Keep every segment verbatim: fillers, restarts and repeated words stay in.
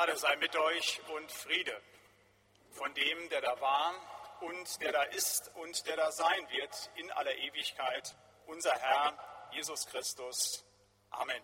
Gnade sei mit euch und Friede von dem, der da war und der da ist und der da sein wird in aller Ewigkeit, unser Herr Jesus Christus. Amen.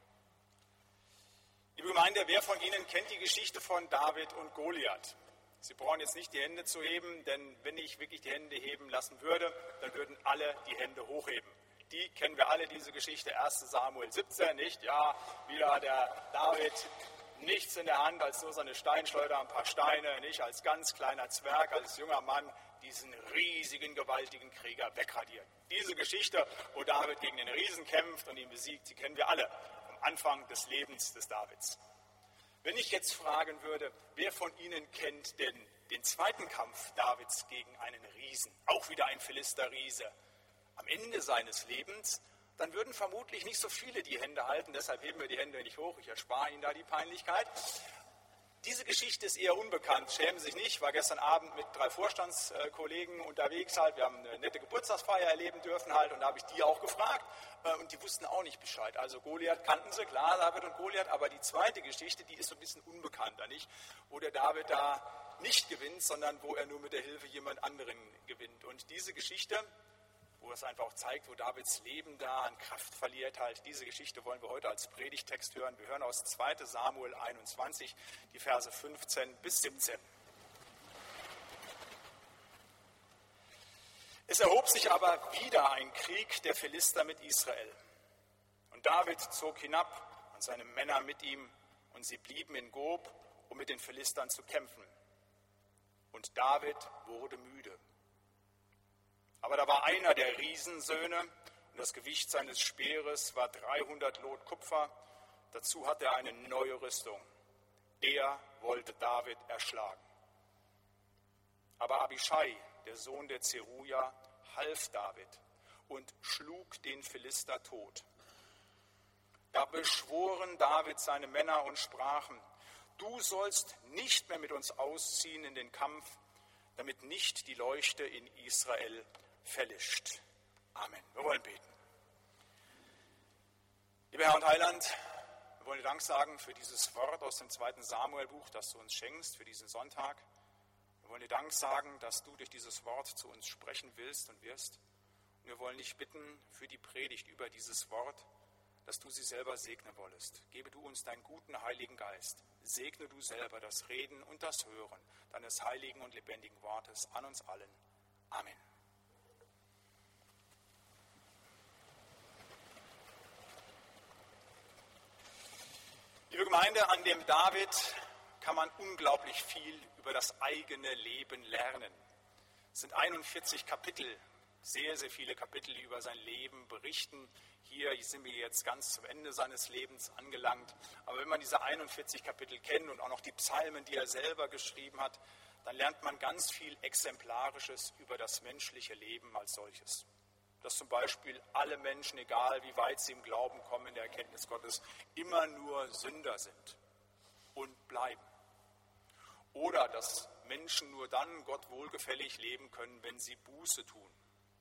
Liebe Gemeinde, wer von Ihnen kennt die Geschichte von David und Goliath? Sie brauchen jetzt nicht die Hände zu heben, denn wenn ich wirklich die Hände heben lassen würde, dann würden alle die Hände hochheben. Die kennen wir alle, diese Geschichte, erster Samuel siebzehn, nicht? Ja, wieder der David, nichts in der Hand als nur seine Steinschleuder, ein paar Steine, nicht? Als ganz kleiner Zwerg, als junger Mann diesen riesigen, gewaltigen Krieger wegradiert. Diese Geschichte, wo David gegen den Riesen kämpft und ihn besiegt, die kennen wir alle vom Anfang des Lebens des Davids. Wenn ich jetzt fragen würde, wer von Ihnen kennt denn den zweiten Kampf Davids gegen einen Riesen, auch wieder ein Philisterriese, am Ende seines Lebens, dann würden vermutlich nicht so viele die Hände halten, deshalb heben wir die Hände nicht hoch, ich erspare Ihnen da die Peinlichkeit. Diese Geschichte ist eher unbekannt, schämen Sie sich nicht, ich war gestern Abend mit drei Vorstandskollegen unterwegs, halt. Wir haben eine nette Geburtstagsfeier erleben dürfen halt, und da habe ich die auch gefragt und die wussten auch nicht Bescheid. Also Goliath kannten sie, klar, David und Goliath, aber die zweite Geschichte, die ist so ein bisschen unbekannter, nicht? Wo der David da nicht gewinnt, sondern wo er nur mit der Hilfe jemand anderen gewinnt. Und diese Geschichte, wo es einfach auch zeigt, wo Davids Leben da an Kraft verliert, halt. Diese Geschichte wollen wir heute als Predigtext hören. Wir hören aus zweiter Samuel einundzwanzig, die Verse fünfzehn bis siebzehn. Es erhob sich aber wieder ein Krieg der Philister mit Israel. Und David zog hinab und seine Männer mit ihm, und sie blieben in Gob, um mit den Philistern zu kämpfen. Und David wurde müde. Aber da war einer der Riesensöhne, und das Gewicht seines Speeres war dreihundert Lot Kupfer. Dazu hatte er eine neue Rüstung. Der wollte David erschlagen. Aber Abischai, der Sohn der Zeruja, half David und schlug den Philister tot. Da beschworen David seine Männer und sprachen: Du sollst nicht mehr mit uns ausziehen in den Kampf, damit nicht die Leuchte in Israel verlischt. Amen. Wir wollen beten. Lieber Herr und Heiland, wir wollen dir Dank sagen für dieses Wort aus dem zweiten Samuel-Buch, das du uns schenkst für diesen Sonntag. Wir wollen dir Dank sagen, dass du durch dieses Wort zu uns sprechen willst und wirst. Und wir wollen dich bitten für die Predigt über dieses Wort, dass du sie selber segnen wollest. Gebe du uns deinen guten Heiligen Geist. Segne du selber das Reden und das Hören deines heiligen und lebendigen Wortes an uns allen. Amen. Liebe Gemeinde, an dem David kann man unglaublich viel über das eigene Leben lernen. Es sind einundvierzig Kapitel, sehr, sehr viele Kapitel, die über sein Leben berichten. Hier sind wir jetzt ganz zum Ende seines Lebens angelangt. Aber wenn man diese einundvierzig Kapitel kennt und auch noch die Psalmen, die er selber geschrieben hat, dann lernt man ganz viel Exemplarisches über das menschliche Leben als solches. Dass zum Beispiel alle Menschen, egal wie weit sie im Glauben kommen, in der Erkenntnis Gottes, immer nur Sünder sind und bleiben. Oder dass Menschen nur dann Gott wohlgefällig leben können, wenn sie Buße tun.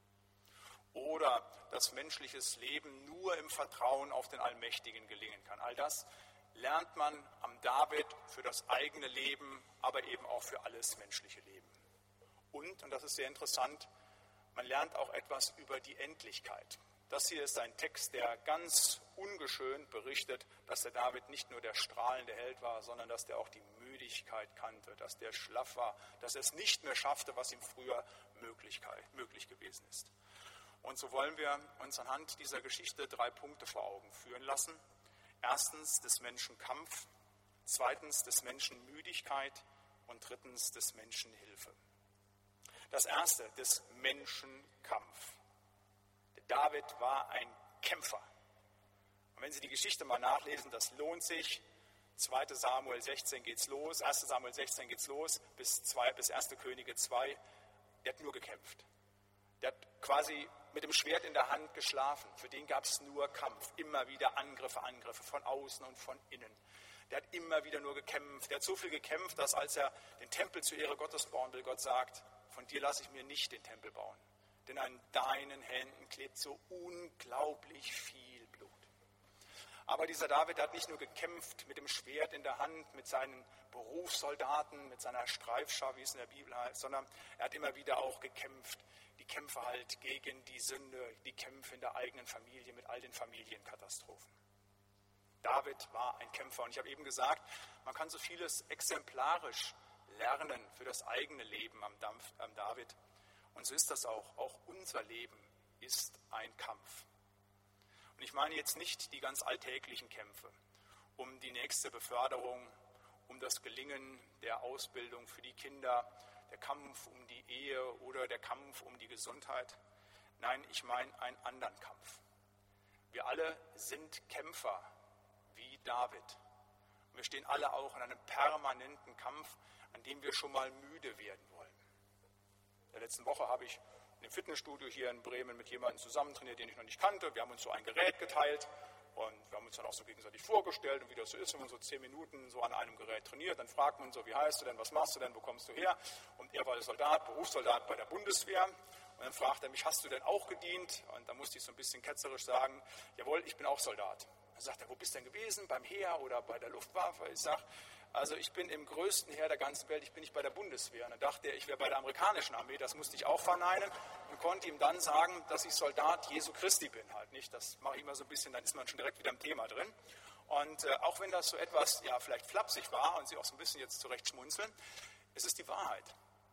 Oder dass menschliches Leben nur im Vertrauen auf den Allmächtigen gelingen kann. All das lernt man am David für das eigene Leben, aber eben auch für alles menschliche Leben. Und, und das ist sehr interessant, man lernt auch etwas über die Endlichkeit. Das hier ist ein Text, der ganz ungeschönt berichtet, dass der David nicht nur der strahlende Held war, sondern dass der auch die Müdigkeit kannte, dass der schlaff war, dass er es nicht mehr schaffte, was ihm früher Möglichkeit, möglich gewesen ist. Und so wollen wir uns anhand dieser Geschichte drei Punkte vor Augen führen lassen. Erstens des Menschen Kampf, zweitens des Menschen Müdigkeit und drittens des Menschen Hilfe. Das erste, des Menschen Kampf. Der David war ein Kämpfer. Und wenn Sie die Geschichte mal nachlesen, das lohnt sich. zweiter Samuel sechzehn geht's los, erster Samuel sechzehn geht's los, bis, zwei, bis erster Könige zwei. Der hat nur gekämpft. Der hat quasi mit dem Schwert in der Hand geschlafen. Für den gab es nur Kampf. Immer wieder Angriffe, Angriffe von außen und von innen. Der hat immer wieder nur gekämpft. Der hat so viel gekämpft, dass als er den Tempel zur Ehre Gottes bauen will, Gott sagt: Von dir lasse ich mir nicht den Tempel bauen. Denn an deinen Händen klebt so unglaublich viel Blut. Aber dieser David hat nicht nur gekämpft mit dem Schwert in der Hand, mit seinen Berufssoldaten, mit seiner Streifschar, wie es in der Bibel heißt, sondern er hat immer wieder auch gekämpft, die Kämpfe halt gegen die Sünde, die Kämpfe in der eigenen Familie mit all den Familienkatastrophen. David war ein Kämpfer und ich habe eben gesagt, man kann so vieles exemplarisch lernen für das eigene Leben am, Dampf, am David. Und so ist das auch. Auch unser Leben ist ein Kampf. Und ich meine jetzt nicht die ganz alltäglichen Kämpfe um die nächste Beförderung, um das Gelingen der Ausbildung für die Kinder, der Kampf um die Ehe oder der Kampf um die Gesundheit. Nein, ich meine einen anderen Kampf. Wir alle sind Kämpfer wie David. Wir stehen alle auch in einem permanenten Kampf, an dem wir schon mal müde werden wollen. In der letzten Woche habe ich im Fitnessstudio hier in Bremen mit jemandem zusammen trainiert, den ich noch nicht kannte. Wir haben uns so ein Gerät geteilt und wir haben uns dann auch so gegenseitig vorgestellt und wie das so ist, wenn man so zehn Minuten so an einem Gerät trainiert, dann fragt man so, wie heißt du denn, was machst du denn, wo kommst du her? Und er war Soldat, Berufssoldat bei der Bundeswehr. Und dann fragt er mich, hast du denn auch gedient? Und da musste ich so ein bisschen ketzerisch sagen, jawohl, ich bin auch Soldat. Dann sagt er, wo bist du denn gewesen? Beim Heer oder bei der Luftwaffe? Ich sage, also ich bin im größten Heer der ganzen Welt, ich bin nicht bei der Bundeswehr. Und dann dachte er, ich wäre bei der amerikanischen Armee, das musste ich auch verneinen und konnte ihm dann sagen, dass ich Soldat Jesu Christi bin. Halt nicht. Das mache ich immer so ein bisschen, dann ist man schon direkt wieder im Thema drin. Und äh, auch wenn das so etwas, ja, vielleicht flapsig war und Sie auch so ein bisschen jetzt zurecht schmunzeln, es ist die Wahrheit.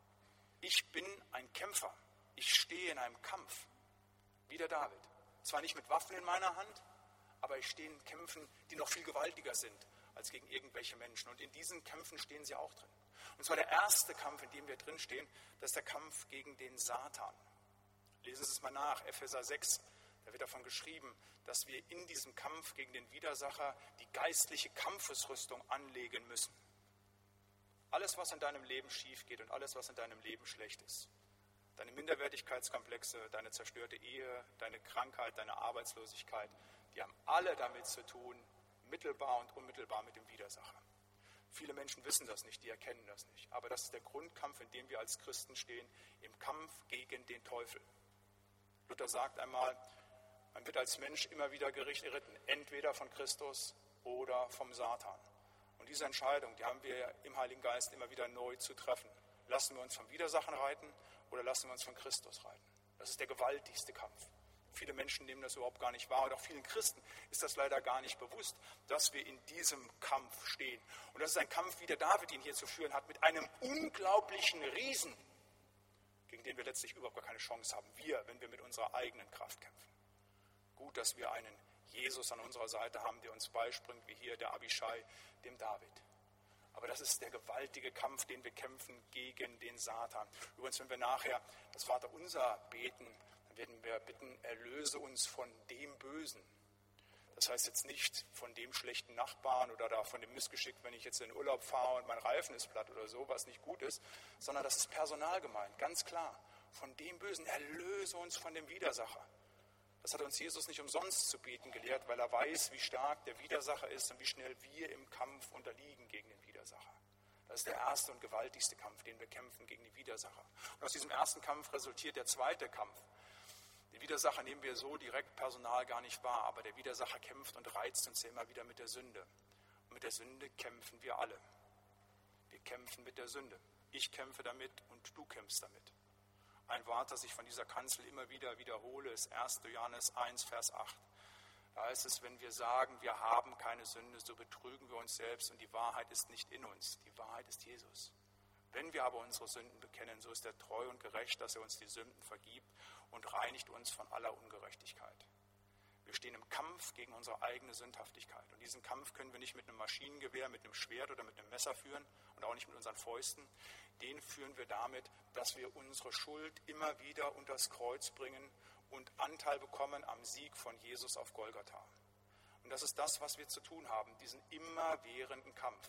Ich bin ein Kämpfer. Ich stehe in einem Kampf, wie der David. Zwar nicht mit Waffen in meiner Hand, aber ich stehe in Kämpfen, die noch viel gewaltiger sind als gegen irgendwelche Menschen. Und in diesen Kämpfen stehen sie auch drin. Und zwar der erste Kampf, in dem wir drin stehen, das ist der Kampf gegen den Satan. Lesen Sie es mal nach, Epheser sechs, da wird davon geschrieben, dass wir in diesem Kampf gegen den Widersacher die geistliche Kampfesrüstung anlegen müssen. Alles, was in deinem Leben schief geht und alles, was in deinem Leben schlecht ist, deine Minderwertigkeitskomplexe, deine zerstörte Ehe, deine Krankheit, deine Arbeitslosigkeit, die haben alle damit zu tun, mittelbar und unmittelbar mit dem Widersacher. Viele Menschen wissen das nicht, die erkennen das nicht. Aber das ist der Grundkampf, in dem wir als Christen stehen, im Kampf gegen den Teufel. Luther sagt einmal, man wird als Mensch immer wieder geritten, entweder von Christus oder vom Satan. Und diese Entscheidung, die haben wir im Heiligen Geist immer wieder neu zu treffen. Lassen wir uns vom Widersacher reiten oder lassen wir uns von Christus reiten? Das ist der gewaltigste Kampf. Viele Menschen nehmen das überhaupt gar nicht wahr und auch vielen Christen ist das leider gar nicht bewusst, dass wir in diesem Kampf stehen. Und das ist ein Kampf, wie der David ihn hier zu führen hat, mit einem unglaublichen Riesen, gegen den wir letztlich überhaupt gar keine Chance haben. Wir, wenn wir mit unserer eigenen Kraft kämpfen. Gut, dass wir einen Jesus an unserer Seite haben, der uns beispringt, wie hier der Abischai, dem David. Aber das ist der gewaltige Kampf, den wir kämpfen gegen den Satan. Übrigens, wenn wir nachher das Vaterunser beten, werden wir bitten, erlöse uns von dem Bösen. Das heißt jetzt nicht von dem schlechten Nachbarn oder da von dem Missgeschick, wenn ich jetzt in den Urlaub fahre und mein Reifen ist platt oder so, was nicht gut ist, sondern das ist personal gemeint, ganz klar. Von dem Bösen, erlöse uns von dem Widersacher. Das hat uns Jesus nicht umsonst zu beten gelehrt, weil er weiß, wie stark der Widersacher ist und wie schnell wir im Kampf unterliegen gegen den Widersacher. Das ist der erste und gewaltigste Kampf, den wir kämpfen gegen die Widersacher. Und aus diesem ersten Kampf resultiert der zweite Kampf. Den Widersacher nehmen wir so direkt personal gar nicht wahr, aber der Widersacher kämpft und reizt uns ja immer wieder mit der Sünde. Und mit der Sünde kämpfen wir alle. Wir kämpfen mit der Sünde. Ich kämpfe damit und du kämpfst damit. Ein Wort, das ich von dieser Kanzel immer wieder wiederhole, ist erster Johannes eins, Vers acht. Da heißt es, wenn wir sagen, wir haben keine Sünde, so betrügen wir uns selbst und die Wahrheit ist nicht in uns. Die Wahrheit ist Jesus. Wenn wir aber unsere Sünden bekennen, so ist er treu und gerecht, dass er uns die Sünden vergibt und reinigt uns von aller Ungerechtigkeit. Wir stehen im Kampf gegen unsere eigene Sündhaftigkeit. Und diesen Kampf können wir nicht mit einem Maschinengewehr, mit einem Schwert oder mit einem Messer führen und auch nicht mit unseren Fäusten. Den führen wir damit, dass wir unsere Schuld immer wieder unters Kreuz bringen und Anteil bekommen am Sieg von Jesus auf Golgatha. Und das ist das, was wir zu tun haben, diesen immerwährenden Kampf.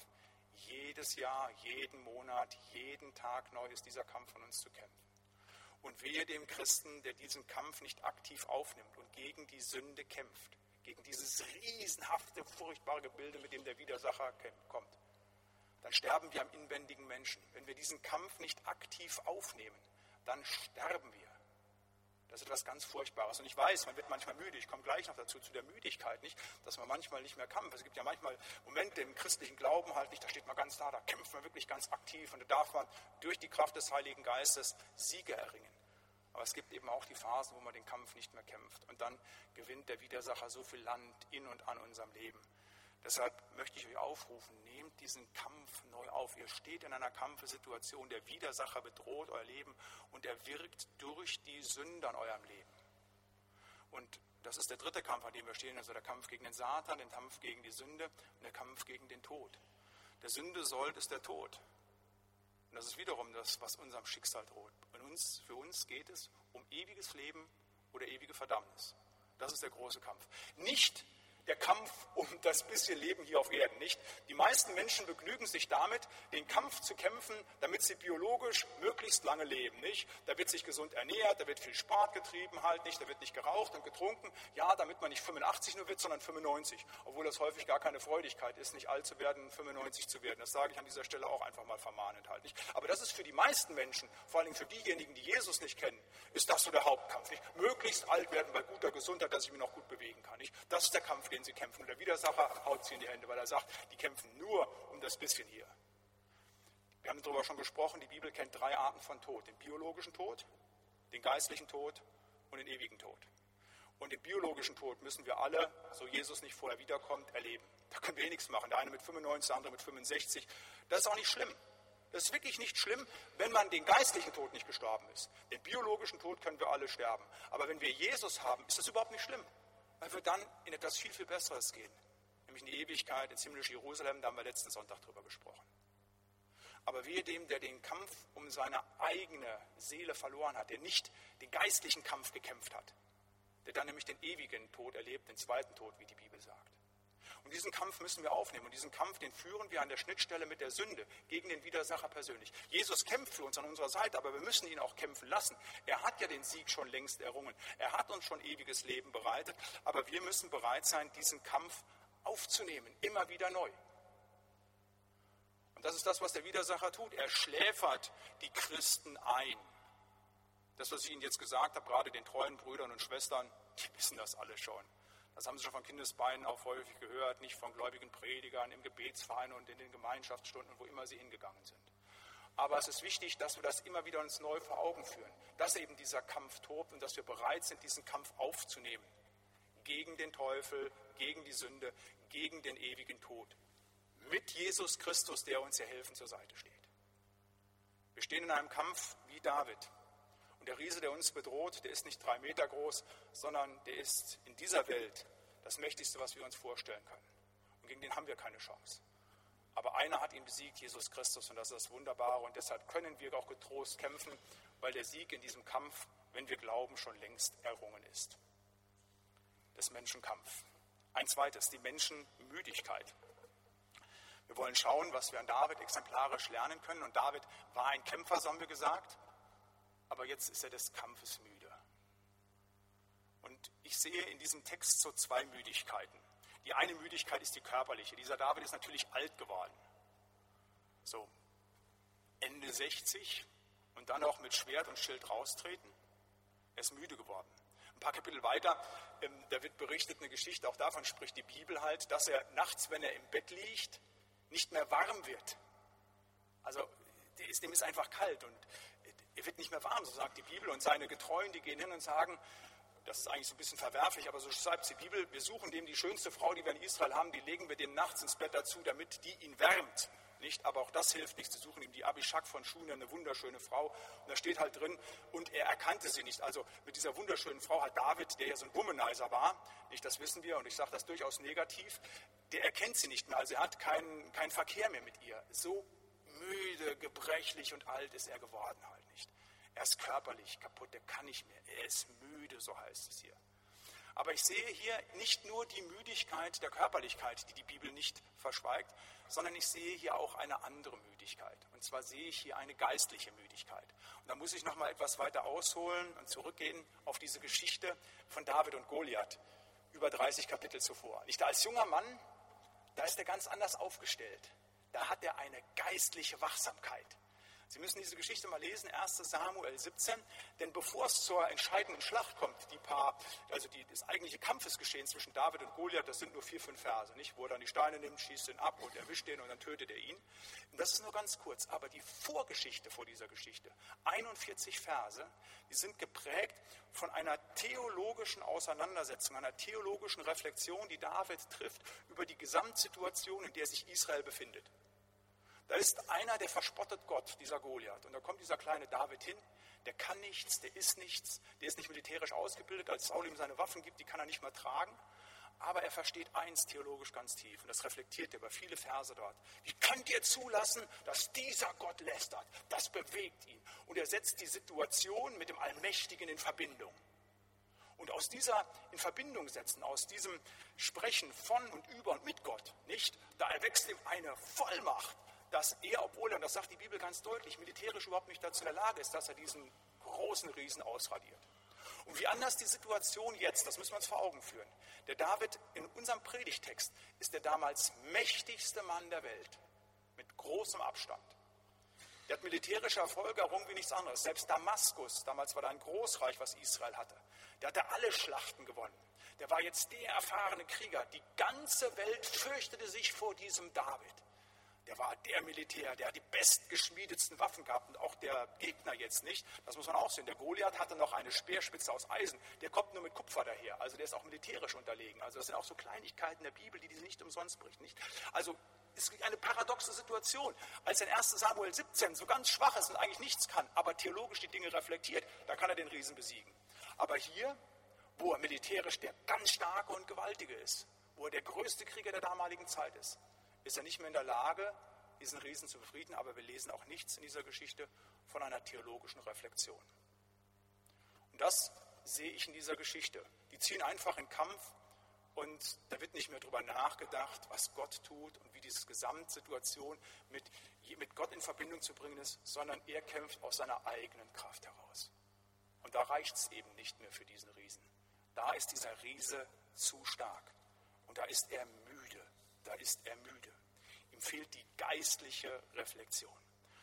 Jedes Jahr, jeden Monat, jeden Tag neu ist dieser Kampf von uns zu kämpfen. Und wehe dem Christen, der diesen Kampf nicht aktiv aufnimmt und gegen die Sünde kämpft, gegen dieses riesenhafte, furchtbare Gebilde, mit dem der Widersacher kommt. Dann sterben wir am inwendigen Menschen. Wenn wir diesen Kampf nicht aktiv aufnehmen, dann sterben wir. Das ist etwas ganz Furchtbares. Und ich weiß, man wird manchmal müde. Ich komme gleich noch dazu, zu der Müdigkeit, nicht? Dass man manchmal nicht mehr kann. Es gibt ja manchmal Momente im christlichen Glauben halt nicht, da steht man ganz da, da kämpft man wirklich ganz aktiv und da darf man durch die Kraft des Heiligen Geistes Siege erringen. Aber es gibt eben auch die Phasen, wo man den Kampf nicht mehr kämpft. Und dann gewinnt der Widersacher so viel Land in und an unserem Leben. Deshalb möchte ich euch aufrufen, nehmt diesen Kampf neu auf. Ihr steht in einer Kampfsituation, der Widersacher bedroht euer Leben und er wirkt durch die Sünde an eurem Leben. Und das ist der dritte Kampf, an dem wir stehen, also der Kampf gegen den Satan, der Kampf gegen die Sünde und der Kampf gegen den Tod. Der Sünde Sold ist der Tod. Und das ist wiederum das, was unserem Schicksal droht. Und uns, für uns geht es um ewiges Leben oder ewige Verdammnis. Das ist der große Kampf. Nicht der Kampf um das bisschen Leben hier auf Erden, nicht? Die meisten Menschen begnügen sich damit, den Kampf zu kämpfen, damit sie biologisch möglichst lange leben, nicht? Da wird sich gesund ernährt, da wird viel Sport getrieben halt, nicht? Da wird nicht geraucht und getrunken, ja, damit man nicht fünfundachtzig nur wird, sondern fünfundneunzig, obwohl das häufig gar keine Freudigkeit ist, nicht alt zu werden, fünfundneunzig zu werden. Das sage ich an dieser Stelle auch einfach mal vermahnend halt, nicht? Aber das ist für die meisten Menschen, vor allem für diejenigen, die Jesus nicht kennen, ist das so der Hauptkampf, nicht? Möglichst alt werden bei guter Gesundheit, dass ich mich noch gut bewegen kann, nicht? Das ist der Kampf, den sie kämpfen. Und der Widersacher haut sie in die Hände, weil er sagt, die kämpfen nur um das bisschen hier. Wir haben darüber schon gesprochen, die Bibel kennt drei Arten von Tod. Den biologischen Tod, den geistlichen Tod und den ewigen Tod. Und den biologischen Tod müssen wir alle, so Jesus nicht vorher wiederkommt, erleben. Da können wir eh nichts machen. Der eine mit fünfundneunzig, der andere mit fünfundsechzig. Das ist auch nicht schlimm. Das ist wirklich nicht schlimm, wenn man den geistlichen Tod nicht gestorben ist. Den biologischen Tod können wir alle sterben. Aber wenn wir Jesus haben, ist das überhaupt nicht schlimm. Weil wir dann in etwas viel, viel Besseres gehen. Nämlich in die Ewigkeit, ins himmlische Jerusalem, da haben wir letzten Sonntag drüber gesprochen. Aber wehe dem, der den Kampf um seine eigene Seele verloren hat, der nicht den geistlichen Kampf gekämpft hat, der dann nämlich den ewigen Tod erlebt, den zweiten Tod, wie die Bibel sagt. Und diesen Kampf müssen wir aufnehmen. Und diesen Kampf, den führen wir an der Schnittstelle mit der Sünde, gegen den Widersacher persönlich. Jesus kämpft für uns an unserer Seite, aber wir müssen ihn auch kämpfen lassen. Er hat ja den Sieg schon längst errungen. Er hat uns schon ewiges Leben bereitet, aber wir müssen bereit sein, diesen Kampf aufzunehmen, immer wieder neu. Und das ist das, was der Widersacher tut. Er schläfert die Christen ein. Das, was ich Ihnen jetzt gesagt habe, gerade den treuen Brüdern und Schwestern, die wissen das alle schon. Das haben Sie schon von Kindesbeinen auch häufig gehört, nicht von gläubigen Predigern im Gebetsverein und in den Gemeinschaftsstunden, wo immer sie hingegangen sind. Aber es ist wichtig, dass wir das immer wieder uns neu vor Augen führen, dass eben dieser Kampf tobt und dass wir bereit sind, diesen Kampf aufzunehmen. Gegen den Teufel, gegen die Sünde, gegen den ewigen Tod. Mit Jesus Christus, der uns hier helfen zur Seite steht. Wir stehen in einem Kampf wie David. Der Riese, der uns bedroht, der ist nicht drei Meter groß, sondern der ist in dieser Welt das Mächtigste, was wir uns vorstellen können. Und gegen den haben wir keine Chance. Aber einer hat ihn besiegt, Jesus Christus, und das ist das Wunderbare. Und deshalb können wir auch getrost kämpfen, weil der Sieg in diesem Kampf, wenn wir glauben, schon längst errungen ist. Das Menschenkampf. Ein zweites, die Menschenmüdigkeit. Wir wollen schauen, was wir an David exemplarisch lernen können. Und David war ein Kämpfer, so haben wir gesagt. Aber jetzt ist er des Kampfes müde. Und ich sehe in diesem Text so zwei Müdigkeiten. Die eine Müdigkeit ist die körperliche. Dieser David ist natürlich alt geworden. So, Ende sechzig und dann auch mit Schwert und Schild raustreten. Er ist müde geworden. Ein paar Kapitel weiter, ähm, da wird berichtet eine Geschichte, auch davon spricht die Bibel halt, dass er nachts, wenn er im Bett liegt, nicht mehr warm wird. Also der ist, dem ist einfach kalt und er wird nicht mehr warm, so sagt die Bibel. Und seine Getreuen, die gehen hin und sagen, das ist eigentlich so ein bisschen verwerflich, aber so schreibt die Bibel, wir suchen dem die schönste Frau, die wir in Israel haben, die legen wir dem nachts ins Bett dazu, damit die ihn wärmt. Nicht, aber auch das hilft nicht. Sie suchen ihm die Abishag von Schunem, eine wunderschöne Frau. Und da steht halt drin, und er erkannte sie nicht. Also mit dieser wunderschönen Frau hat David, der ja so ein Womanizer war, nicht, das wissen wir, und ich sage das durchaus negativ, der erkennt sie nicht mehr. Also er hat keinen keinen Verkehr mehr mit ihr. So müde, gebrechlich und alt ist er geworden halt nicht. Er ist körperlich kaputt, er kann nicht mehr. Er ist müde, so heißt es hier. Aber ich sehe hier nicht nur die Müdigkeit der Körperlichkeit, die die Bibel nicht verschweigt, sondern ich sehe hier auch eine andere Müdigkeit. Und zwar sehe ich hier eine geistliche Müdigkeit. Und da muss ich noch mal etwas weiter ausholen und zurückgehen auf diese Geschichte von David und Goliath, über dreißig Kapitel zuvor. Nicht als junger Mann, da ist er ganz anders aufgestellt. Da hat er eine geistliche Wachsamkeit. Sie müssen diese Geschichte mal lesen, erstes Samuel siebzehn, denn bevor es zur entscheidenden Schlacht kommt, die paar, also die, das eigentliche Kampfesgeschehen zwischen David und Goliath, das sind nur vier, fünf Verse, nicht? Wo er dann die Steine nimmt, schießt ihn ab und erwischt ihn und dann tötet er ihn. Und das ist nur ganz kurz, aber die Vorgeschichte vor dieser Geschichte, einundvierzig Verse, die sind geprägt von einer theologischen Auseinandersetzung, einer theologischen Reflexion, die David trifft über die Gesamtsituation, in der sich Israel befindet. Da ist einer, der verspottet Gott, dieser Goliath. Und da kommt dieser kleine David hin, der kann nichts, der ist nichts, der ist nicht militärisch ausgebildet, als Saul ihm seine Waffen gibt, die kann er nicht mehr tragen. Aber er versteht eins theologisch ganz tief und das reflektiert er über viele Verse dort. Wie könnt ihr zulassen, dass dieser Gott lästert? Das bewegt ihn. Und er setzt die Situation mit dem Allmächtigen in Verbindung. Und aus dieser in Verbindung setzen, aus diesem Sprechen von und über und mit Gott, nicht? Da erwächst ihm eine Vollmacht, dass er, obwohl er, und das sagt die Bibel ganz deutlich, militärisch überhaupt nicht dazu in der Lage ist, dass er diesen großen Riesen ausradiert. Und wie anders die Situation jetzt, das müssen wir uns vor Augen führen. Der David in unserem Predigtext ist der damals mächtigste Mann der Welt, mit großem Abstand. Der hat militärische Erfolge errungen wie nichts anderes. Selbst Damaskus, damals war da ein Großreich, was Israel hatte, der hatte alle Schlachten gewonnen. Der war jetzt der erfahrene Krieger. Die ganze Welt fürchtete sich vor diesem David. Der war der Militär, der hat die bestgeschmiedetsten Waffen gehabt und auch der Gegner jetzt nicht. Das muss man auch sehen. Der Goliath hatte noch eine Speerspitze aus Eisen. Der kommt nur mit Kupfer daher. Also der ist auch militärisch unterlegen. Also das sind auch so Kleinigkeiten der Bibel, die diese nicht umsonst bricht. Nicht? Also es ist eine paradoxe Situation. Als in erstes Samuel siebzehn so ganz schwach ist und eigentlich nichts kann, aber theologisch die Dinge reflektiert, da kann er den Riesen besiegen. Aber hier, wo er militärisch der ganz starke und gewaltige ist, wo er der größte Krieger der damaligen Zeit ist, ist er nicht mehr in der Lage, diesen Riesen zu befrieden, aber wir lesen auch nichts in dieser Geschichte von einer theologischen Reflexion. Und das sehe ich in dieser Geschichte. Die ziehen einfach in Kampf und da wird nicht mehr darüber nachgedacht, was Gott tut und wie diese Gesamtsituation mit, mit Gott in Verbindung zu bringen ist, sondern er kämpft aus seiner eigenen Kraft heraus. Und da reicht es eben nicht mehr für diesen Riesen. Da ist dieser Riese zu stark und da ist er müde. Da ist er müde. Ihm fehlt die geistliche Reflexion.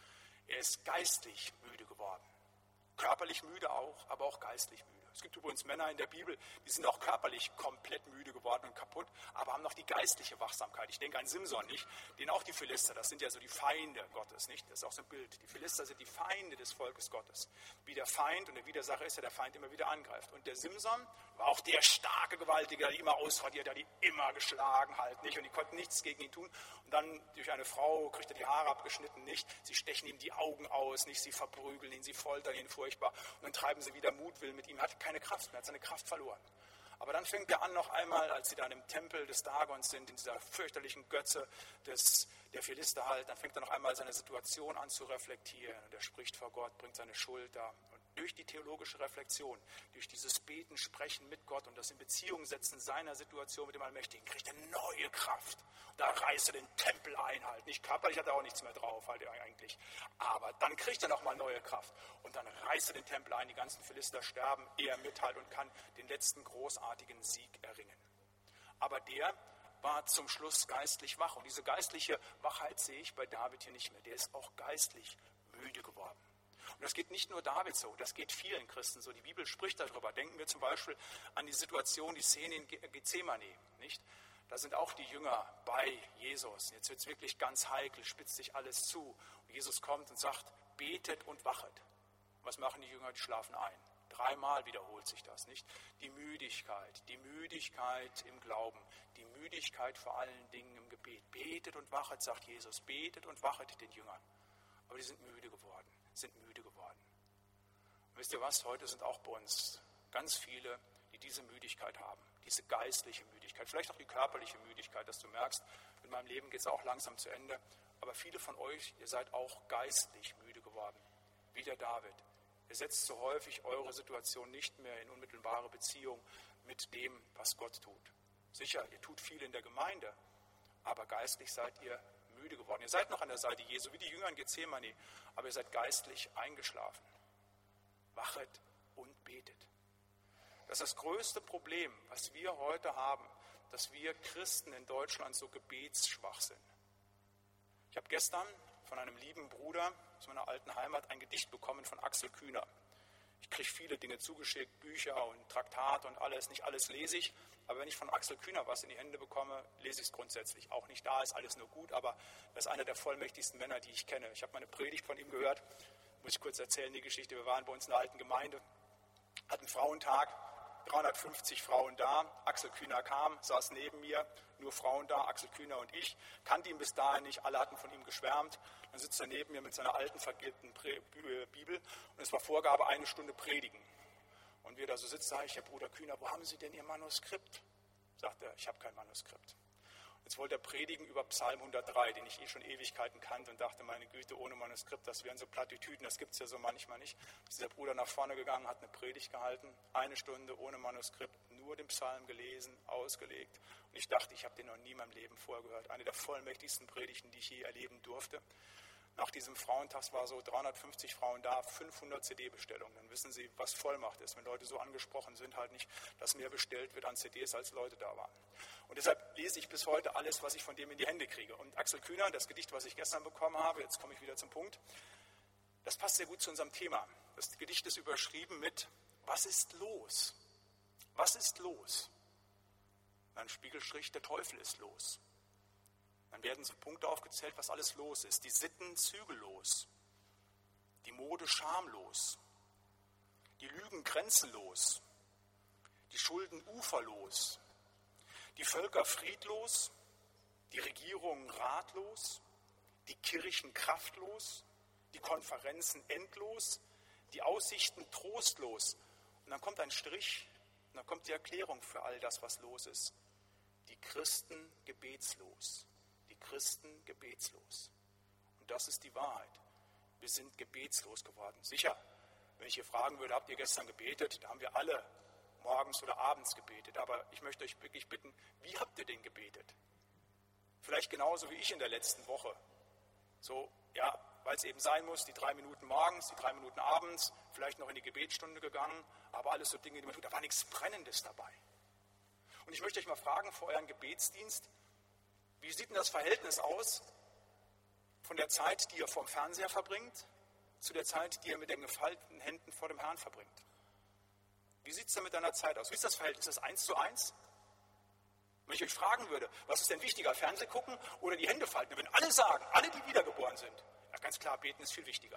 Er ist geistlich müde geworden. Körperlich müde auch, aber auch geistlich müde. Es gibt übrigens Männer in der Bibel, die sind auch körperlich komplett müde geworden und kaputt, aber haben noch die geistliche Wachsamkeit. Ich denke an Simson, nicht? Den auch die Philister, das sind ja so die Feinde Gottes, nicht? Das ist auch so ein Bild. Die Philister sind die Feinde des Volkes Gottes. Wie der Feind, und der Widersacher ist ja der Feind, immer wieder angreift. Und der Simson war auch der starke Gewaltige, der die immer ausradiert, der die immer geschlagen halt, nicht? Und die konnten nichts gegen ihn tun. Und dann durch eine Frau kriegt er die Haare abgeschnitten, nicht? Sie stechen ihm die Augen aus, nicht? Sie verprügeln ihn, sie foltern ihn furchtbar. Und dann treiben sie wieder Mutwillen mit ihm. Er hat keine Kraft mehr, hat seine Kraft verloren. Aber dann fängt er an noch einmal, als sie dann im Tempel des Dagons sind, in dieser fürchterlichen Götze des, der Philister halt, dann fängt er noch einmal seine Situation an zu reflektieren. Und er spricht vor Gott, bringt seine Schuld da. Und durch die theologische Reflexion, durch dieses Beten, Sprechen mit Gott und das in Beziehung setzen seiner Situation mit dem Allmächtigen, kriegt er neue Kraft. Und da reißt er den Tempel ein halt. Nicht körperlich hat er auch nichts mehr drauf halt eigentlich. Aber dann kriegt er nochmal neue Kraft. Und dann reißt er den Tempel ein, die ganzen Philister sterben, er mit halt und kann den letzten großartigen Sieg erringen. Aber der war zum Schluss geistlich wach. Und diese geistliche Wachheit sehe ich bei David hier nicht mehr. Der ist auch geistlich müde geworden. Und das geht nicht nur David so, das geht vielen Christen so. Die Bibel spricht darüber. Denken wir zum Beispiel an die Situation, die Szene in Gethsemane, nicht? Da sind auch die Jünger bei Jesus. Jetzt wird es wirklich ganz heikel, spitzt sich alles zu. Und Jesus kommt und sagt, betet und wachet. Was machen die Jünger? Die schlafen ein. Dreimal wiederholt sich das, nicht? Die Müdigkeit, die Müdigkeit im Glauben, die Müdigkeit vor allen Dingen im Gebet. Betet und wachet, sagt Jesus, betet und wachet den Jüngern. Aber die sind müde geworden, sind müde geworden. Und wisst ihr was, heute sind auch bei uns ganz viele, die diese Müdigkeit haben, diese geistliche Müdigkeit, vielleicht auch die körperliche Müdigkeit, dass du merkst, in meinem Leben geht es auch langsam zu Ende, aber viele von euch, ihr seid auch geistlich müde geworden, wie der David. Ihr setzt so häufig eure Situation nicht mehr in unmittelbare Beziehung mit dem, was Gott tut. Sicher, ihr tut viel in der Gemeinde, aber geistlich seid ihr müde geworden. Ihr seid noch an der Seite Jesu, wie die Jünger in Gethsemane, aber ihr seid geistlich eingeschlafen. Wachet und betet. Das ist das größte Problem, was wir heute haben, dass wir Christen in Deutschland so gebetsschwach sind. Ich habe gestern von einem lieben Bruder aus meiner alten Heimat ein Gedicht bekommen von Axel Kühner. Ich kriege viele Dinge zugeschickt, Bücher und Traktate und alles. Nicht alles lese ich, aber wenn ich von Axel Kühner was in die Hände bekomme, lese ich es grundsätzlich. Auch nicht da ist alles nur gut, aber das ist einer der vollmächtigsten Männer, die ich kenne. Ich habe meine Predigt von ihm gehört, muss ich kurz erzählen, die Geschichte. Wir waren bei uns in der alten Gemeinde, hatten Frauentag, dreihundertfünfzig Frauen da. Axel Kühner kam, saß neben mir, nur Frauen da, Axel Kühner und ich. Kannte ihn bis dahin nicht, alle hatten von ihm geschwärmt. Dann sitzt er neben mir mit seiner alten, vergilbten Bibel und es war Vorgabe, eine Stunde predigen. Und wir da so sitzen, sage ich, Herr Bruder Kühner, wo haben Sie denn Ihr Manuskript? Sagt er, ich habe kein Manuskript. Jetzt wollte er predigen über Psalm hundertdrei, den ich eh schon Ewigkeiten kannte und dachte, meine Güte, ohne Manuskript, das wären so Plattitüden, das gibt es ja so manchmal nicht. Ist dieser Bruder nach vorne gegangen, hat eine Predigt gehalten, eine Stunde ohne Manuskript, nur den Psalm gelesen, ausgelegt. Und ich dachte, ich habe den noch nie in meinem Leben vorher gehört. Eine der vollmächtigsten Predigten, die ich je erleben durfte. Nach diesem Frauentag war so dreihundertfünfzig Frauen da, fünfhundert C D-Bestellungen. Dann wissen Sie, was Vollmacht ist, wenn Leute so angesprochen sind, halt nicht, dass mehr bestellt wird an C Ds, als Leute da waren. Und deshalb lese ich bis heute alles, was ich von dem in die Hände kriege. Und Axel Kühner, das Gedicht, was ich gestern bekommen habe, jetzt komme ich wieder zum Punkt, das passt sehr gut zu unserem Thema. Das Gedicht ist überschrieben mit, was ist los? Was ist los? Ein Spiegelstrich, der Teufel ist los. Dann werden so Punkte aufgezählt, was alles los ist. Die Sitten zügellos, die Mode schamlos, die Lügen grenzenlos, die Schulden uferlos, die Völker friedlos, die Regierungen ratlos, die Kirchen kraftlos, die Konferenzen endlos, die Aussichten trostlos. Und dann kommt ein Strich und dann kommt die Erklärung für all das, was los ist. Die Christen gebetslos. Die Christen gebetslos. Und das ist die Wahrheit. Wir sind gebetslos geworden. Sicher, wenn ich hier fragen würde, habt ihr gestern gebetet? Da haben wir alle morgens oder abends gebetet. Aber ich möchte euch wirklich bitten, wie habt ihr denn gebetet? Vielleicht genauso wie ich in der letzten Woche. So, ja, weil es eben sein muss, die drei Minuten morgens, die drei Minuten abends, vielleicht noch in die Gebetsstunde gegangen, aber alles so Dinge, die man tut. Da war nichts Brennendes dabei. Und ich möchte euch mal fragen, vor euren Gebetsdienst, wie sieht denn das Verhältnis aus von der Zeit, die ihr vorm Fernseher verbringt, zu der Zeit, die ihr mit den gefalteten Händen vor dem Herrn verbringt? Wie sieht es denn mit deiner Zeit aus? Wie ist das Verhältnis? Ist das eins zu eins? Wenn ich euch fragen würde, was ist denn wichtiger, Fernseh gucken oder die Hände falten? Wenn alle sagen, alle, die wiedergeboren sind, ja ganz klar, beten ist viel wichtiger.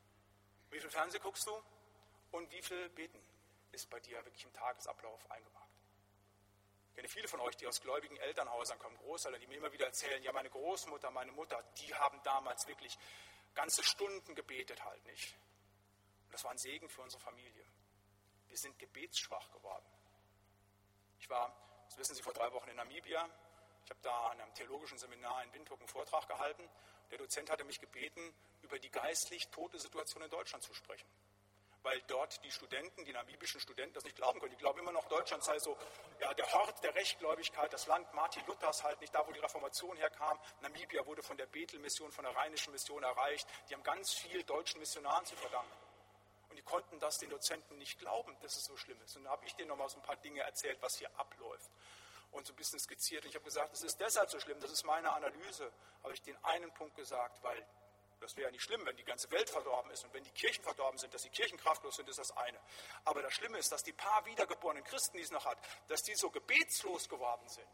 Wie viel Fernseh guckst du und wie viel beten ist bei dir wirklich im Tagesablauf eingebracht? Ich kenne viele von euch, die aus gläubigen Elternhäusern kommen, Großeltern, die mir immer wieder erzählen, ja meine Großmutter, meine Mutter, die haben damals wirklich ganze Stunden gebetet halt nicht. Und das war ein Segen für unsere Familie. Wir sind gebetsschwach geworden. Ich war, das wissen Sie, vor drei Wochen in Namibia. Ich habe da an einem theologischen Seminar in Windhoek einen Vortrag gehalten. Der Dozent hatte mich gebeten, über die geistlich tote Situation in Deutschland zu sprechen. Weil dort die Studenten, die namibischen Studenten, das nicht glauben können. Die glauben immer noch, Deutschland sei so ja, der Hort der Rechtgläubigkeit, das Land Martin Luthers halt nicht, da wo die Reformation herkam. Namibia wurde von der Bethel-Mission, von der Rheinischen Mission erreicht. Die haben ganz viel deutschen Missionaren zu verdanken. Und die konnten das den Dozenten nicht glauben, dass es so schlimm ist. Und dann habe ich denen nochmal so ein paar Dinge erzählt, was hier abläuft. Und so ein bisschen skizziert. Und ich habe gesagt, es ist deshalb so schlimm, das ist meine Analyse. Habe ich den einen Punkt gesagt, weil das wäre ja nicht schlimm, wenn die ganze Welt verdorben ist und wenn die Kirchen verdorben sind, dass die Kirchen kraftlos sind, ist das eine. Aber das Schlimme ist, dass die paar wiedergeborenen Christen, die es noch hat, dass die so gebetslos geworden sind.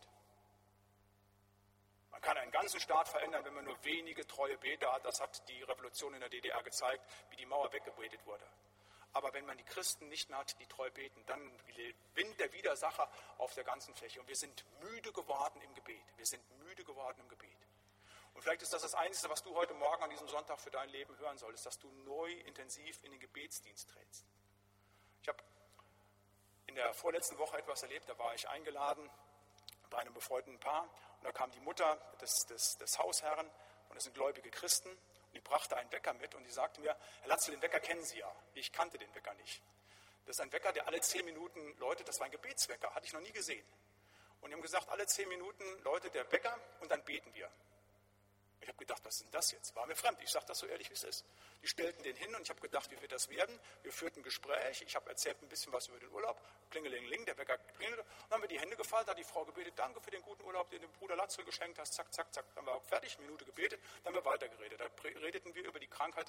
Man kann einen ganzen Staat verändern, wenn man nur wenige treue Beter hat. Das hat die Revolution in der D D R gezeigt, wie die Mauer weggebetet wurde. Aber wenn man die Christen nicht mehr hat, die treu beten, dann gewinnt der Widersacher auf der ganzen Fläche. Und wir sind müde geworden im Gebet. Wir sind müde geworden im Gebet. Und vielleicht ist das das Einzige, was du heute Morgen an diesem Sonntag für dein Leben hören solltest, dass du neu intensiv in den Gebetsdienst trittst. Ich habe in der vorletzten Woche etwas erlebt, da war ich eingeladen bei einem befreundeten Paar und da kam die Mutter des, des, des Hausherren und das sind gläubige Christen und die brachte einen Wecker mit und die sagte mir, Herr Latzel, den Wecker kennen Sie ja. Ich kannte den Wecker nicht. Das ist ein Wecker, der alle zehn Minuten läutet, das war ein Gebetswecker, hatte ich noch nie gesehen. Und die haben gesagt, alle zehn Minuten läutet der Wecker und dann beten wir. Ich habe gedacht, was ist denn das jetzt? War mir fremd. Ich sage das so ehrlich, wie es ist. Die stellten den hin und ich habe gedacht, wie wird das werden? Wir führten ein Gespräch. Ich habe erzählt ein bisschen was über den Urlaub. Klingelingeling, der Wecker klingelte. Und dann haben wir die Hände gefaltet, hat die Frau gebetet, danke für den guten Urlaub, den du dem Bruder Latzel geschenkt hast. Zack, zack, zack. Dann war auch fertig, eine Minute gebetet, dann haben wir weitergeredet. Da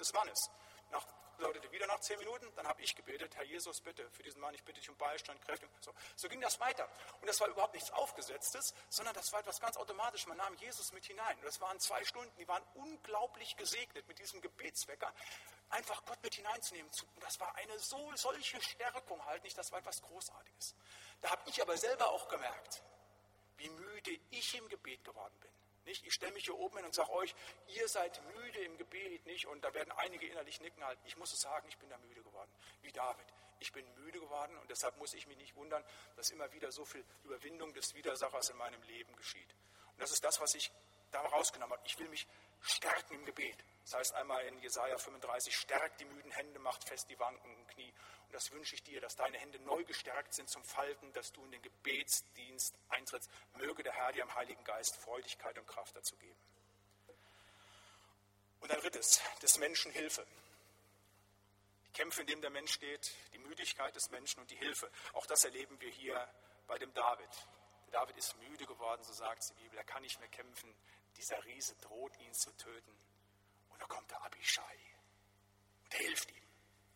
des Mannes. Nach, lautete wieder nach zehn Minuten, dann habe ich gebetet, Herr Jesus, bitte, für diesen Mann, ich bitte dich um Beistand, Kräfte. So, so ging das weiter. Und das war überhaupt nichts Aufgesetztes, sondern das war etwas ganz automatisch. Man nahm Jesus mit hinein. Und das waren zwei Stunden, die waren unglaublich gesegnet mit diesem Gebetswecker, einfach Gott mit hineinzunehmen. Und das war eine so, solche Stärkung halt nicht, das war etwas Großartiges. Da habe ich aber selber auch gemerkt, wie müde ich im Gebet geworden bin. Nicht? Ich stelle mich hier oben hin und sage euch, ihr seid müde im Gebet, nicht? Und da werden einige innerlich nicken halt. Ich muss es sagen, ich bin da müde geworden, wie David. Ich bin müde geworden und deshalb muss ich mich nicht wundern, dass immer wieder so viel Überwindung des Widersachers in meinem Leben geschieht. Und das ist das, was ich da rausgenommen habe. Ich will mich stärken im Gebet. Das heißt einmal in Jesaja fünfunddreißig, stärkt die müden Hände, macht fest die wankenden Knie. Und das wünsche ich dir, dass deine Hände neu gestärkt sind zum Falten, dass du in den Gebetsdienst eintrittst. Möge der Herr dir im Heiligen Geist Freudigkeit und Kraft dazu geben. Und ein drittes, des Menschen Hilfe. Die Kämpfe, in denen der Mensch steht, die Müdigkeit des Menschen und die Hilfe. Auch das erleben wir hier bei dem David. Der David ist müde geworden, so sagt die Bibel. Er kann nicht mehr kämpfen. Dieser Riese droht ihn zu töten. Und da kommt der Abischai und er hilft ihm.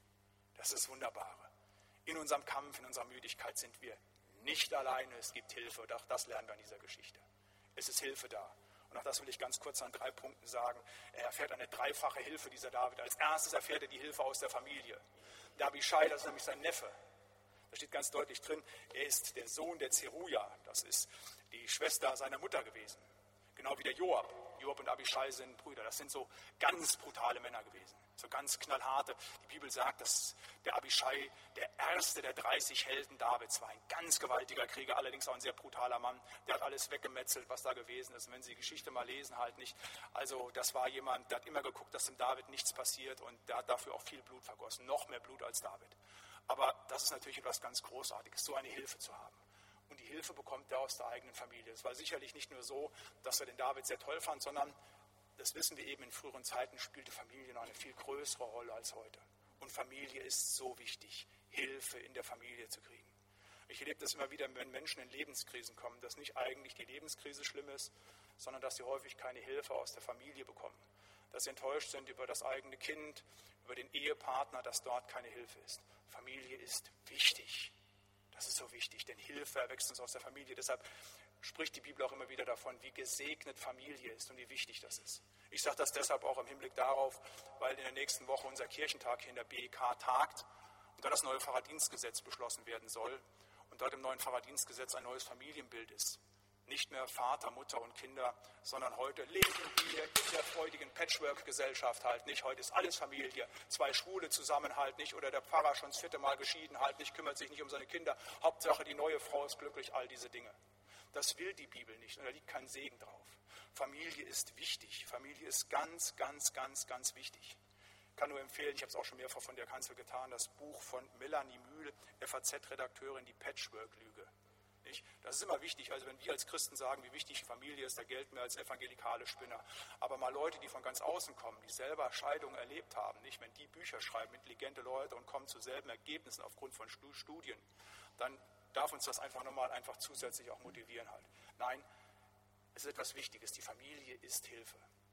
Das ist das Wunderbare. In unserem Kampf, in unserer Müdigkeit sind wir nicht alleine. Es gibt Hilfe und auch das lernen wir in dieser Geschichte. Es ist Hilfe da. Und auch das will ich ganz kurz an drei Punkten sagen. Er erfährt eine dreifache Hilfe, dieser David. Als erstes erfährt er die Hilfe aus der Familie. Der Abischai, das ist nämlich sein Neffe. Da steht ganz deutlich drin, er ist der Sohn der Zeruja. Das ist die Schwester seiner Mutter gewesen. Genau wie der Joab. Joab und Abischai sind Brüder. Das sind so ganz brutale Männer gewesen. So ganz knallharte. Die Bibel sagt, dass der Abischai der erste der dreißig Helden Davids war. Ein ganz gewaltiger Krieger, allerdings auch ein sehr brutaler Mann. Der hat alles weggemetzelt, was da gewesen ist. Und wenn Sie die Geschichte mal lesen, halt nicht. Also das war jemand, der hat immer geguckt, dass dem David nichts passiert. Und der hat dafür auch viel Blut vergossen. Noch mehr Blut als David. Aber das ist natürlich etwas ganz Großartiges, so eine Hilfe zu haben. Und die Hilfe bekommt er aus der eigenen Familie. Es war sicherlich nicht nur so, dass er den David sehr toll fand, sondern, das wissen wir eben, in früheren Zeiten spielte Familie noch eine viel größere Rolle als heute. Und Familie ist so wichtig, Hilfe in der Familie zu kriegen. Ich erlebe das immer wieder, wenn Menschen in Lebenskrisen kommen, dass nicht eigentlich die Lebenskrise schlimm ist, sondern dass sie häufig keine Hilfe aus der Familie bekommen. Dass sie enttäuscht sind über das eigene Kind, über den Ehepartner, dass dort keine Hilfe ist. Familie ist wichtig. Das ist so wichtig, denn Hilfe erwächst uns aus der Familie. Deshalb spricht die Bibel auch immer wieder davon, wie gesegnet Familie ist und wie wichtig das ist. Ich sage das deshalb auch im Hinblick darauf, weil in der nächsten Woche unser Kirchentag hier in der B E K tagt und da das neue Pfarrerdienstgesetz beschlossen werden soll und dort im neuen Pfarrerdienstgesetz ein neues Familienbild ist. Nicht mehr Vater, Mutter und Kinder, sondern heute leben wir in der freudigen Patchwork-Gesellschaft halt nicht. Heute ist alles Familie. Zwei Schwule zusammen halt nicht oder der Pfarrer schon das vierte Mal geschieden halt nicht, kümmert sich nicht um seine Kinder. Hauptsache die neue Frau ist glücklich, all diese Dinge. Das will die Bibel nicht und da liegt kein Segen drauf. Familie ist wichtig. Familie ist ganz, ganz, ganz, ganz wichtig. Ich kann nur empfehlen, ich habe es auch schon mehrfach von der Kanzel getan, das Buch von Melanie Mühl, F A Z-Redakteurin, die Patchwork-Lüge. Das ist immer wichtig, also wenn wir als Christen sagen, wie wichtig Familie ist, da gelten wir als evangelikale Spinner. Aber mal Leute, die von ganz außen kommen, die selber Scheidungen erlebt haben, nicht, wenn die Bücher schreiben, intelligente Leute und kommen zu selben Ergebnissen aufgrund von Studien, dann darf uns das einfach nochmal einfach zusätzlich auch motivieren halt. Nein, es ist etwas Wichtiges, die Familie ist Hilfe.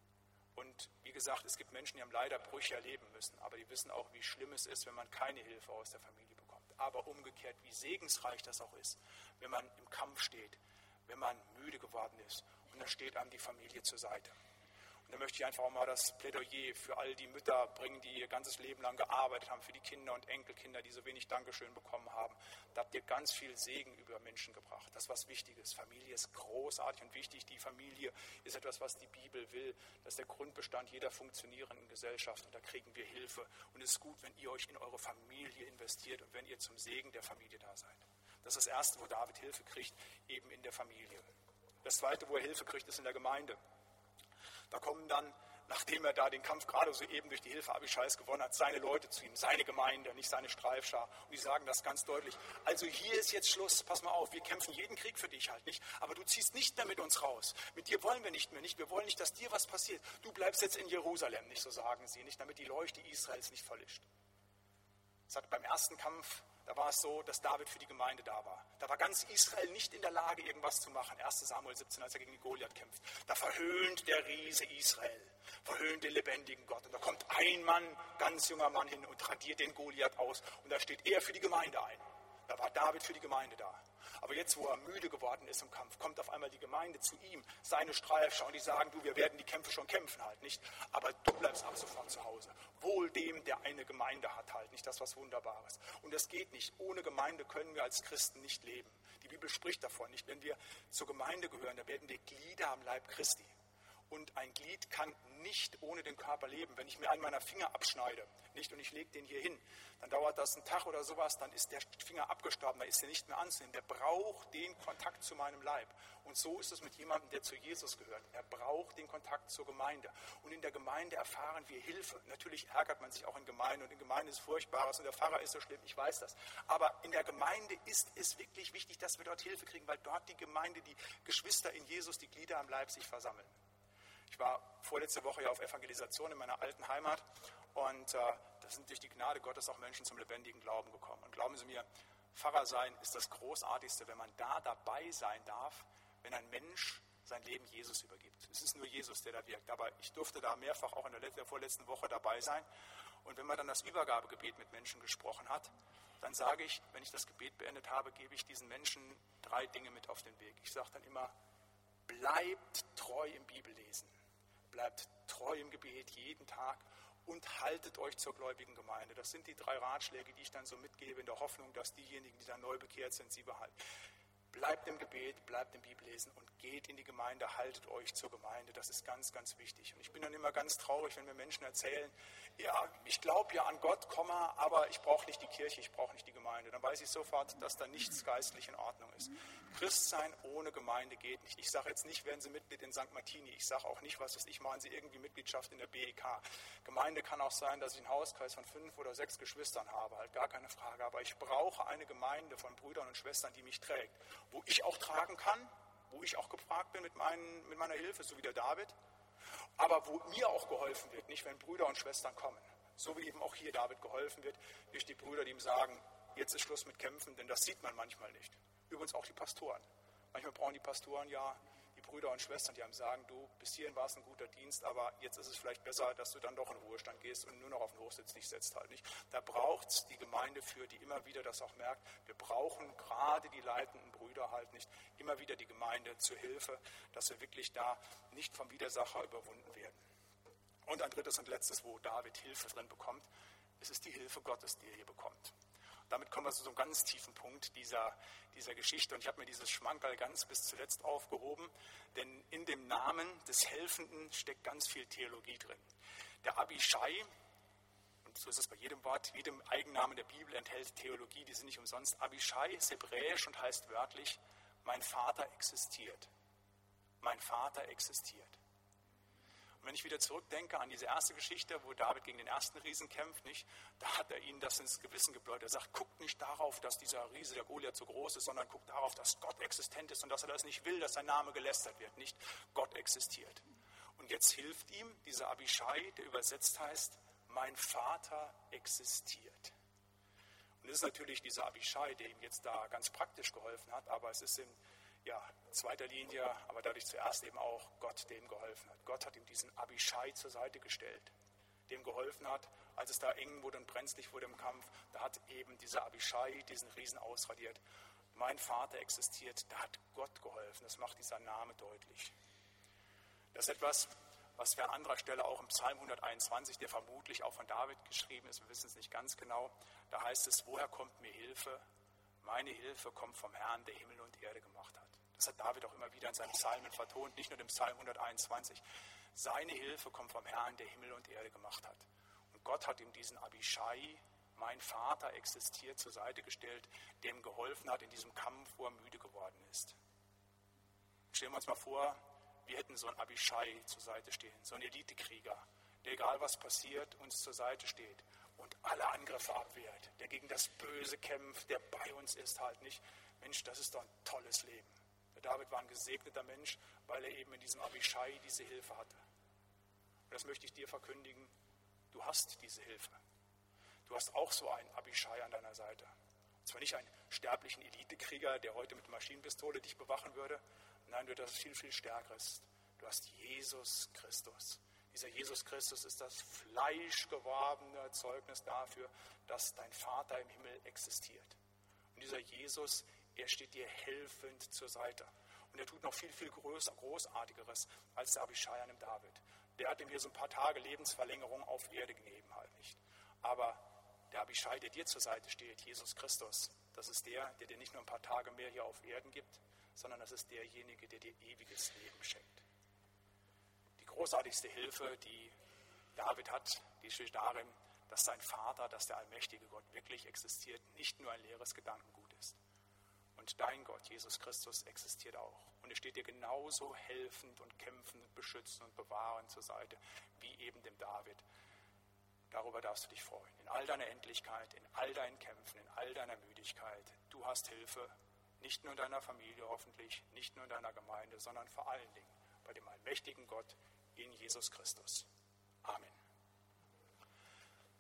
Und wie gesagt, es gibt Menschen, die haben leider Brüche erleben müssen, aber die wissen auch, wie schlimm es ist, wenn man keine Hilfe aus der Familie bekommt. Aber umgekehrt, wie segensreich das auch ist, wenn man im Kampf steht, wenn man müde geworden ist und dann steht einem die Familie zur Seite. Und da möchte ich einfach auch mal das Plädoyer für all die Mütter bringen, die ihr ganzes Leben lang gearbeitet haben, für die Kinder und Enkelkinder, die so wenig Dankeschön bekommen haben. Da habt ihr ganz viel Segen über Menschen gebracht. Das ist was Wichtiges. Familie ist großartig und wichtig. Die Familie ist etwas, was die Bibel will. Das ist der Grundbestand jeder funktionierenden Gesellschaft und da kriegen wir Hilfe. Und es ist gut, wenn ihr euch in eure Familie investiert und wenn ihr zum Segen der Familie da seid. Das ist das Erste, wo David Hilfe kriegt, eben in der Familie. Das Zweite, wo er Hilfe kriegt, ist in der Gemeinde. Da kommen dann, nachdem er da den Kampf gerade soeben durch die Hilfe Abischais gewonnen hat, seine Leute zu ihm, seine Gemeinde, nicht seine Streifschar. Und die sagen das ganz deutlich. Also hier ist jetzt Schluss, pass mal auf, wir kämpfen jeden Krieg für dich halt nicht, aber du ziehst nicht mehr mit uns raus. Mit dir wollen wir nicht mehr, nicht. Wir wollen nicht, dass dir was passiert. Du bleibst jetzt in Jerusalem, nicht so sagen sie, nicht, damit die Leuchte Israels nicht verlischt. Das hat beim ersten Kampf da war es so, dass David für die Gemeinde da war. Da war ganz Israel nicht in der Lage, irgendwas zu machen. erster Samuel siebzehn, als er gegen die Goliath kämpft. Da verhöhnt der Riese Israel, verhöhnt den lebendigen Gott. Und da kommt ein Mann, ganz junger Mann hin und radiert den Goliath aus. Und da steht er für die Gemeinde ein. Da war David für die Gemeinde da. Aber jetzt, wo er müde geworden ist im Kampf, kommt auf einmal die Gemeinde zu ihm, seine Streifschar, und die sagen, du, wir werden die Kämpfe schon kämpfen halt, nicht? Aber du bleibst ab sofort zu Hause. Wohl dem, der eine Gemeinde hat halt, nicht? Das was Wunderbares. Und das geht nicht. Ohne Gemeinde können wir als Christen nicht leben. Die Bibel spricht davon, nicht? Wenn wir zur Gemeinde gehören, dann werden wir Glieder am Leib Christi. Und ein Glied kann nicht ohne den Körper leben. Wenn ich mir einen meiner Finger abschneide, nicht, und ich lege den hier hin, dann dauert das einen Tag oder sowas, dann ist der Finger abgestorben, dann ist er nicht mehr anzunehmen. Der braucht den Kontakt zu meinem Leib. Und so ist es mit jemandem, der zu Jesus gehört. Er braucht den Kontakt zur Gemeinde. Und in der Gemeinde erfahren wir Hilfe. Natürlich ärgert man sich auch in Gemeinde, und in Gemeinde ist Furchtbares und der Pfarrer ist so schlimm, ich weiß das. Aber in der Gemeinde ist es wirklich wichtig, dass wir dort Hilfe kriegen, weil dort die Gemeinde, die Geschwister in Jesus, die Glieder am Leib sich versammeln. Ich war vorletzte Woche ja auf Evangelisation in meiner alten Heimat, und äh, da sind durch die Gnade Gottes auch Menschen zum lebendigen Glauben gekommen. Und glauben Sie mir, Pfarrer sein ist das Großartigste, wenn man da dabei sein darf, wenn ein Mensch sein Leben Jesus übergibt. Es ist nur Jesus, der da wirkt, aber ich durfte da mehrfach auch in der, der vorletzten Woche dabei sein. Und wenn man dann das Übergabegebet mit Menschen gesprochen hat, dann sage ich, wenn ich das Gebet beendet habe, gebe ich diesen Menschen drei Dinge mit auf den Weg. Ich sage dann immer, bleibt treu im Bibellesen, bleibt treu im Gebet jeden Tag und haltet euch zur gläubigen Gemeinde. Das sind die drei Ratschläge, die ich dann so mitgebe, in der Hoffnung, dass diejenigen, die dann neu bekehrt sind, sie behalten. Bleibt im Gebet, bleibt im Bibellesen und geht in die Gemeinde, haltet euch zur Gemeinde. Das ist ganz, ganz wichtig. Und ich bin dann immer ganz traurig, wenn mir Menschen erzählen, ja, ich glaube ja an Gott, aber ich brauche nicht die Kirche, ich brauche nicht die Gemeinde. Dann weiß ich sofort, dass da nichts geistlich in Ordnung ist. Christsein ohne Gemeinde geht nicht. Ich sage jetzt nicht, werden Sie Mitglied in Sankt Martini. Ich sage auch nicht, was weiß ich, machen Sie irgendwie Mitgliedschaft in der B E K. Gemeinde kann auch sein, dass ich einen Hauskreis von fünf oder sechs Geschwistern habe, halt gar keine Frage. Aber ich brauche eine Gemeinde von Brüdern und Schwestern, die mich trägt, wo ich auch tragen kann, wo ich auch gefragt bin mit, meinen, mit meiner Hilfe, so wie der David, aber wo mir auch geholfen wird, nicht wenn Brüder und Schwestern kommen. So wie eben auch hier David geholfen wird durch die Brüder, die ihm sagen, jetzt ist Schluss mit Kämpfen, denn das sieht man manchmal nicht. Übrigens auch die Pastoren. Manchmal brauchen die Pastoren ja die Brüder und Schwestern, die einem sagen, du, bis hierhin war es ein guter Dienst, aber jetzt ist es vielleicht besser, dass du dann doch in Ruhestand gehst und nur noch auf den Hochsitz dich setzt halt nicht. Da braucht es die Gemeinde für, die immer wieder das auch merkt. Wir brauchen gerade die leitenden Brüder halt nicht, immer wieder die Gemeinde zur Hilfe, dass wir wirklich da nicht vom Widersacher überwunden werden. Und ein drittes und letztes, wo David Hilfe drin bekommt, es ist die Hilfe Gottes, die er hier bekommt. Damit kommen wir zu so einem ganz tiefen Punkt dieser, dieser Geschichte. Und ich habe mir dieses Schmankerl ganz bis zuletzt aufgehoben, denn in dem Namen des Helfenden steckt ganz viel Theologie drin. Der Abischai, und so ist es bei jedem Wort, jedem Eigennamen der Bibel enthält Theologie, die sind nicht umsonst. Abischai ist hebräisch und heißt wörtlich, mein Vater existiert. Mein Vater existiert. Und wenn ich wieder zurückdenke an diese erste Geschichte, wo David gegen den ersten Riesen kämpft, nicht, da hat er ihnen das ins Gewissen gebläut. Er sagt, guckt nicht darauf, dass dieser Riese, der Goliath, so groß ist, sondern guckt darauf, dass Gott existent ist und dass er das nicht will, dass sein Name gelästert wird. Nicht, Gott existiert. Und jetzt hilft ihm dieser Abischai, der übersetzt heißt, mein Vater existiert. Und es ist natürlich dieser Abischai, der ihm jetzt da ganz praktisch geholfen hat, aber es ist in ja, zweiter Linie, aber dadurch zuerst eben auch Gott, der ihm geholfen hat. Gott hat ihm diesen Abischai zur Seite gestellt, dem geholfen hat, als es da eng wurde und brenzlig wurde im Kampf. Da hat eben dieser Abischai diesen Riesen ausradiert. Mein Vater existiert, da hat Gott geholfen. Das macht dieser Name deutlich. Das ist etwas, was wir an anderer Stelle auch im Psalm hunderteinundzwanzig, der vermutlich auch von David geschrieben ist, wir wissen es nicht ganz genau, da heißt es, woher kommt mir Hilfe? Meine Hilfe kommt vom Herrn, der Himmel und Erde gemacht hat. Das hat David auch immer wieder in seinen Psalmen vertont, nicht nur dem Psalm hunderteinundzwanzig. Seine Hilfe kommt vom Herrn, der Himmel und Erde gemacht hat. Und Gott hat ihm diesen Abischai, mein Vater existiert, zur Seite gestellt, der ihm geholfen hat in diesem Kampf, wo er müde geworden ist. Stellen wir uns mal vor, wir hätten so einen Abischai zur Seite stehen, so einen Elitekrieger, der egal was passiert, uns zur Seite steht und alle Angriffe abwehrt, der gegen das Böse kämpft, der bei uns ist halt nicht. Mensch, das ist doch ein tolles Leben. Der David war ein gesegneter Mensch, weil er eben in diesem Abischai diese Hilfe hatte. Und das möchte ich dir verkündigen, du hast diese Hilfe. Du hast auch so einen Abischai an deiner Seite. Zwar nicht einen sterblichen Elitekrieger, der heute mit Maschinenpistole dich bewachen würde. Nein, du hast etwas viel, viel Stärkeres. Du hast Jesus Christus. Dieser Jesus Christus ist das fleischgewordene Zeugnis dafür, dass dein Vater im Himmel existiert. Und dieser Jesus, er steht dir helfend zur Seite. Und er tut noch viel, viel größer, Großartigeres als der Abischai an dem David. Der hat ihm hier so ein paar Tage Lebensverlängerung auf Erde gegeben, halt nicht. Aber der Abischai, der dir zur Seite steht, Jesus Christus, das ist der, der dir nicht nur ein paar Tage mehr hier auf Erden gibt, sondern das ist derjenige, der dir ewiges Leben schenkt. Die großartigste Hilfe, die David hat, die steht darin, dass sein Vater, dass der allmächtige Gott wirklich existiert, nicht nur ein leeres Gedankengut ist. Und dein Gott, Jesus Christus, existiert auch. Und er steht dir genauso helfend und kämpfend und beschützend und bewahrend zur Seite, wie eben dem David. Darüber darfst du dich freuen. In all deiner Endlichkeit, in all deinen Kämpfen, in all deiner Müdigkeit. Du hast Hilfe, nicht nur in deiner Familie hoffentlich, nicht nur in deiner Gemeinde, sondern vor allen Dingen bei dem allmächtigen Gott in Jesus Christus. Amen.